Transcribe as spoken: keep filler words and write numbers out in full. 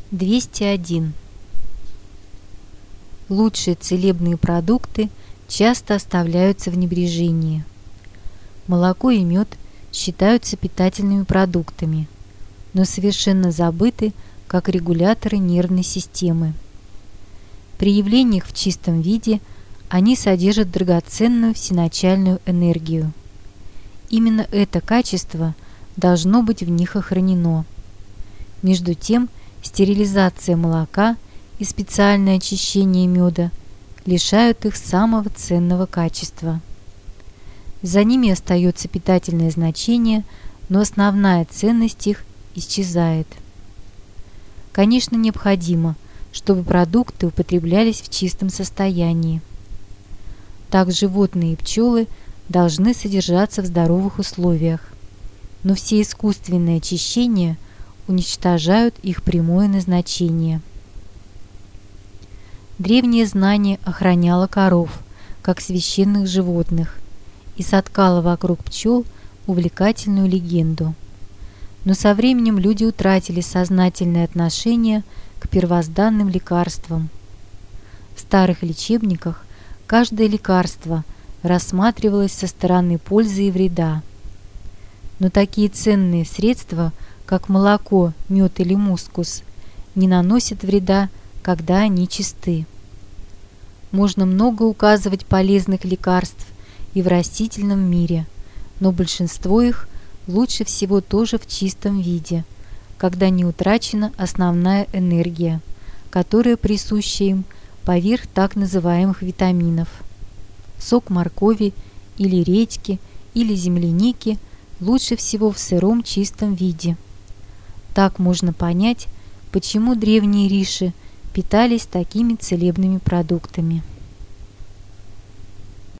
двести один. Лучшие целебные продукты часто оставляются в небрежении. Молоко и мед считаются питательными продуктами, но совершенно забыты как регуляторы нервной системы. При явлениях в чистом виде они содержат драгоценную всеначальную энергию. Именно это качество должно быть в них охранено. Между тем, стерилизация молока и специальное очищение меда лишают их самого ценного качества. За ними остается питательное значение, но основная ценность их исчезает. Конечно, необходимо, чтобы продукты употреблялись в чистом состоянии. Так животные и пчелы должны содержаться в здоровых условиях, но все искусственные очищения уничтожают их прямое назначение. Древнее знание охраняло коров, как священных животных, и соткало вокруг пчел увлекательную легенду. Но со временем люди утратили сознательное отношение к первозданным лекарствам. В старых лечебниках каждое лекарство рассматривалось со стороны пользы и вреда. Но такие ценные средства, как молоко, мед или мускус, не наносят вреда, когда они чисты. Можно много указывать полезных лекарств и в растительном мире, но большинство их лучше всего тоже в чистом виде, когда не утрачена основная энергия, которая присуща им поверх так называемых витаминов. Сок моркови или редьки или земляники лучше всего в сыром чистом виде. Так можно понять, почему древние риши питались такими целебными продуктами.